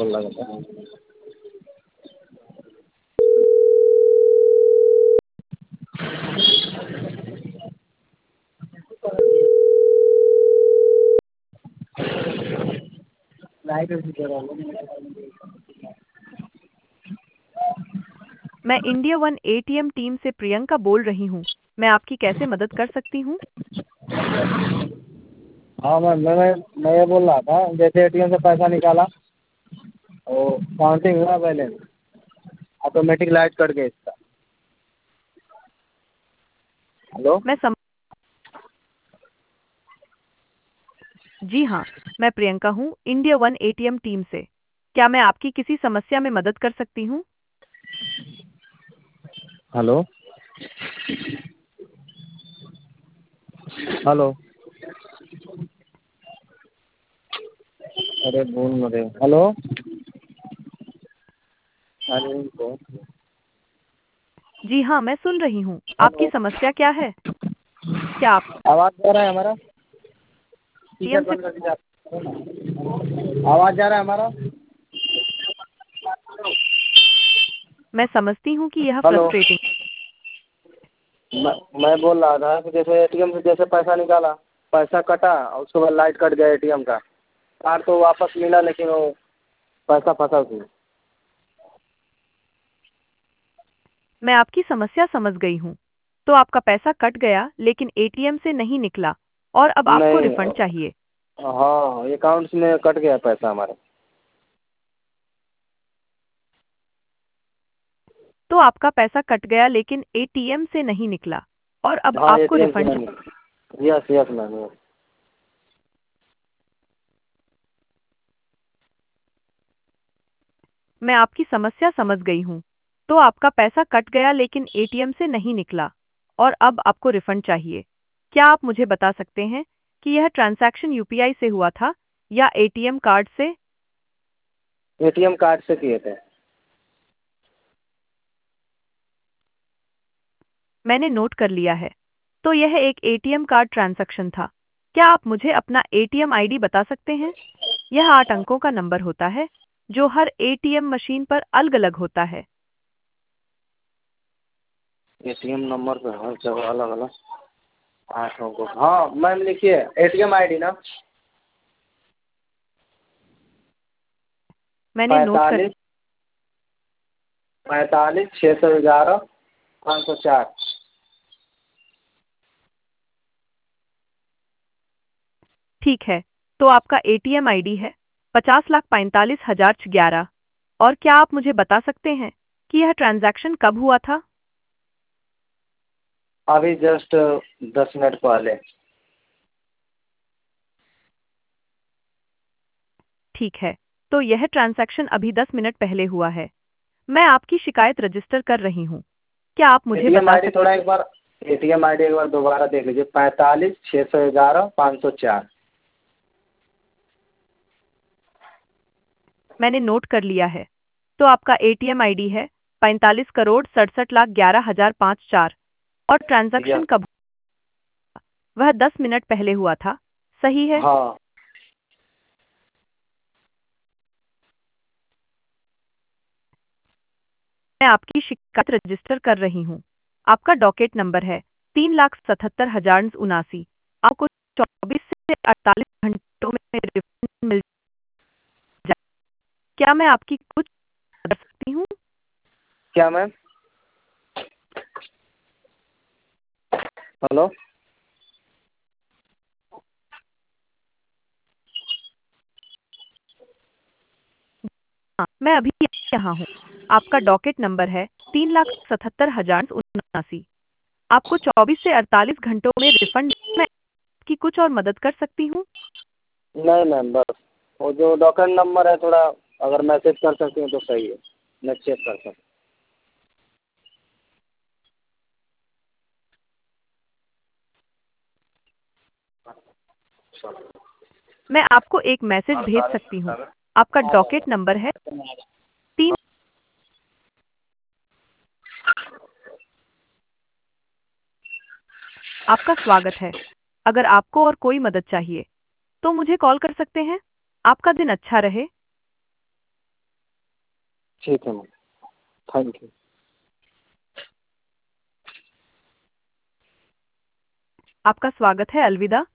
बोल रहा था। मैं इंडिया वन एटीएम टीम से प्रियंका बोल रही हूँ। मैं आपकी कैसे मदद कर सकती हूँ? हाँ मैं ये बोल रहा था, जैसे एटीएम से पैसा निकाला और काउंटिंग हुआ बैलेंस, ऑटोमेटिक लाइट कट गया इसका। हेलो। जी हाँ, मैं प्रियंका हूँ इंडिया वन एटीएम टीम से। क्या मैं आपकी किसी समस्या में मदद कर सकती हूँ? हेलो। हेलो। अरे बोल न रहे। हेलो। अरे तो जी हाँ, मैं सुन रही हूँ। आपकी हेलो। समस्या क्या है? क्या आप आवाज़ जा रहा है हमारा? स्पीकर एटीएम से बंद करके जा। आवाज़ जा रहा है हमारा? मैं समझती हूँ कि यह हेलो। फ्रस्ट्रेटिंग। मैं बोल रहा था कि जैसे एटीएम से जैसे पैसा निकाला, पैसा कटा और उसके बाद लाइट कट गया एटीएम का। कार्ड तो वापस मिला लेकिन वो पैसा फंसा उसमें। मैं आपकी समस्या समझ गई हूँ। तो आपका पैसा कट गया लेकिन एटीएम से नहीं निकला और अब आपको नहीं। रिफंड चाहिए। हाँ, अकाउंट में कट गया पैसा हमारा। तो आपका पैसा कट गया लेकिन एटीएम से नहीं निकला और अब हाँ, आपको एटीएम से रिफंड चाहिए। नहीं। Yes yes ma'am, yes. मैं आपकी समस्या समझ गई हूँ। तो आपका पैसा कट गया लेकिन एटीएम से नहीं निकला और अब आपको रिफंड चाहिए। क्या आप मुझे बता सकते हैं कि यह ट्रांजैक्शन यूपीआई से हुआ था या एटीएम कार्ड से? एटीएम कार्ड से किए थे। मैंने नोट कर लिया है। तो यह एक एटीएम कार्ड ट्रांजैक्शन था। क्या आप मुझे अपना एटीएम आईडी बता सकते हैं? यह 8 अंकों का नंबर होता है जो हर एटीएम मशीन पर अलग-अलग होता है। एटीएम नंबर पे हर जगह अलग अलग 8 को। हाँ मैम, लिखिए एटीएम आईडी ना। मैंने नोट कर 45 45 611 504। ठीक है। तो आपका एटीएम आईडी है 50,45,11। और क्या आप मुझे बता सकते हैं कि यह ट्रांजैक्शन कब हुआ था? अभी जस्ट 10 मिनट पहले। ठीक है। तो यह ट्रांजैक्शन अभी 10 मिनट पहले हुआ है। मैं आपकी शिकायत रजिस्टर कर रही हूँ। क्या आप मुझे एटीएम बता आईडी सकते थोड़ा एक बार, एटीएम आईडी एक बार दोबारा देख लीजिए। 45 611 504। मैंने नोट कर लिया है। तो आपका एटीएम आईडी है 45,67,11,504 और ट्रांजैक्शन यस। कब? वह 10 मिनट पहले हुआ था, सही है? हाँ। मैं आपकी शिकायत रजिस्टर कर रही हूँ। आपका डॉकेट नंबर है 3,77,079। आपको 24 से 48 घंटों में रिफंड मिल जाए। क्या मैं आपकी कुछ कर सकती हूँ? क्या मैम? हेलो। हाँ, मैं अभी यहाँ हूँ। आपका डॉकेट नंबर है 3,77,079। आपको 24 से 48 घंटों में रिफंड। मैं आपकी कुछ और मदद कर सकती हूँ? नहीं मैम, बस वो जो डॉक्यूमेंट नंबर है थोड़ा अगर मैसेज कर सकती हैं तो सही है, मैं चेक कर सकता हूँ। मैं आपको एक मैसेज भेज सकती हूँ। आपका आ डॉकेट जाएगा। नंबर है 3। आपका स्वागत है। अगर आपको और कोई मदद चाहिए तो मुझे कॉल कर सकते हैं। आपका दिन अच्छा रहे। ठीक है मैम, थैंक यू। आपका स्वागत है। अलविदा।